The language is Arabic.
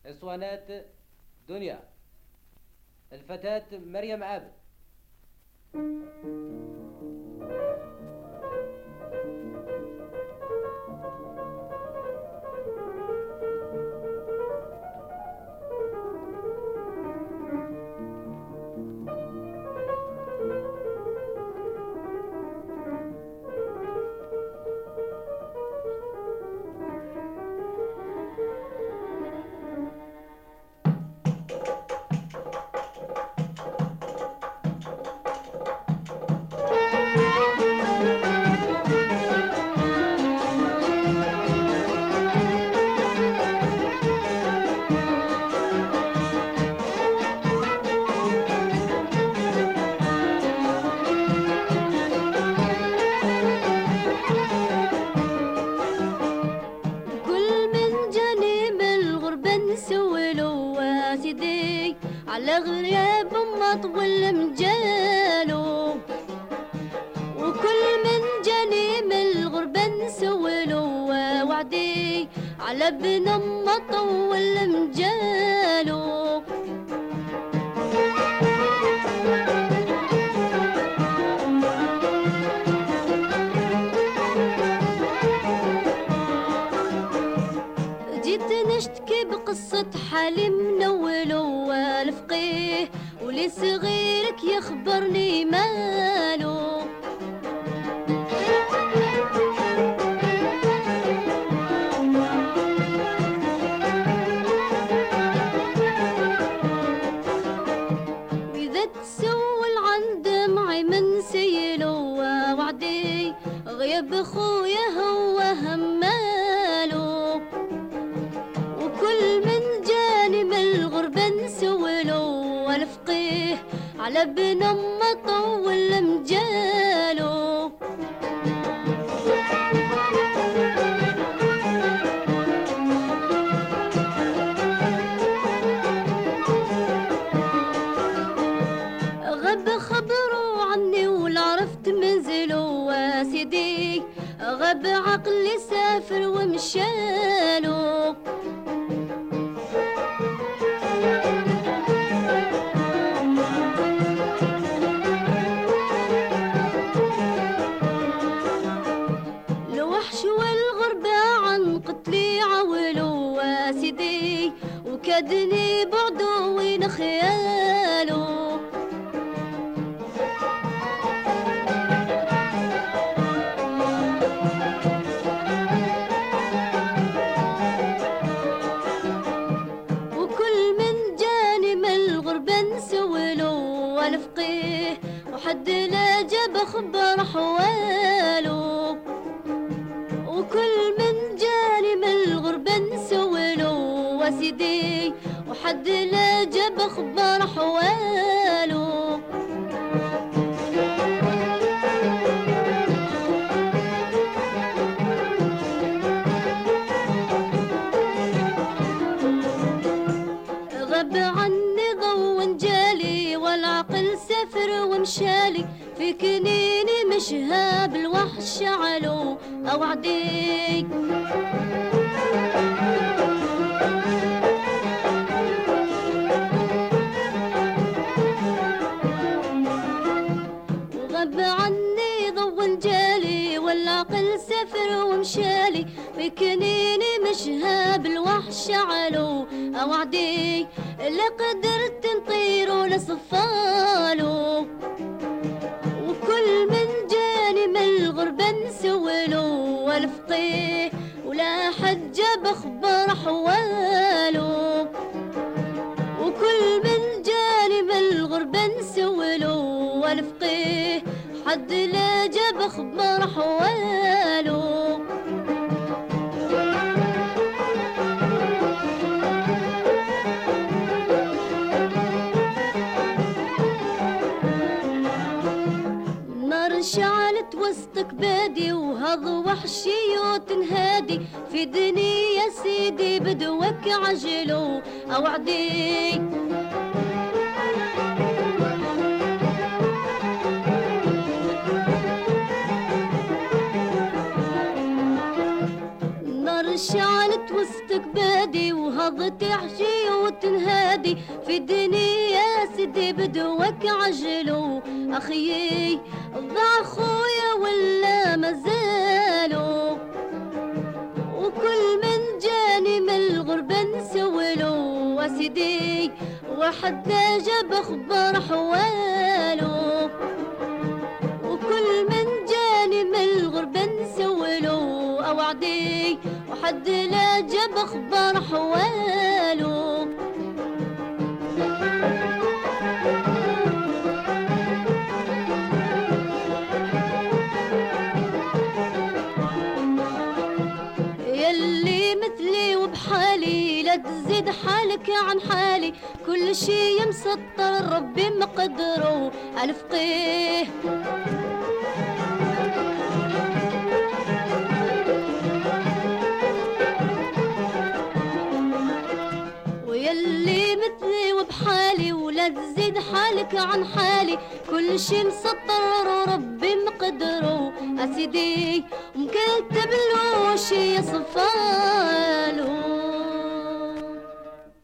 اسوانات دنيا، الفتاة مريم عابد. على غياب ما طول مجاله، وكل من جاني من الغربة نسولو وعدي على ابن ما طول مجاله. جيت نشتكي بقصة حالي منولو والفقيه، ولي صغيرك يخبرني مالو. وإذا تسول عن دمعي من سيلو وعدي غياب خويا هو همالو، وكل من جاني من الغربة نسولو والفقيه على ابن ما طول مجالو. غاب خبروا عني ولا عرفت منزلو وسيدي، غاب عقلي سافر ومشالو. الوحش والغربة عن قتلي عولو وسيدي، وكادني بعدو وين خيالو. والفقيه وحد لا جاب خبر حوالو، وكل من جاني من الغربة نسولو وسيدي وحد لا جاب خبر حوالو. غاب عني ضو جالي والعقل سافر ومشالي، في كنيني مشهاب الوحش علو أوعدي. وغاب عني ضو جالي والعقل سافر ومشالي، في كنيني مشهاب الوحش علو أوعدي. لا قدرت نطير ولا صفالو، وكل من جاني من الغربة نسولو والفقيه ولا حد جاب خبر حوالو، وكل من جاني من الغربة نسولو والفقيه حد لا جاب خبر حوالو. شعلت وسطك بادي وهذا وحشي وتنهادي، في دنيا يا سيدي بدوك عجلو أوعدي. نار شعلت وسطك بادي بادي وهضتي حشي وتنهادي في الدنيا سيدي بدوك عجلو أخيي ضاع خويا ولا مازالو وكل من جاني من الغربة نسولو وسيدي وحتى جاب خبر حوالو وكل من جاني من الغربة نسولو أوعدي وحد لا جاب خبر حوالو يلي مثلي وبحالي لا تزيد حالك عن حالي كل شي مسطر ربي مقدره الفقيه ويلي مثلي وبحالي ولا تزيد حالك عن حالي كل شي مسطر ربي مقدره أسيدي مكتب له شي صفار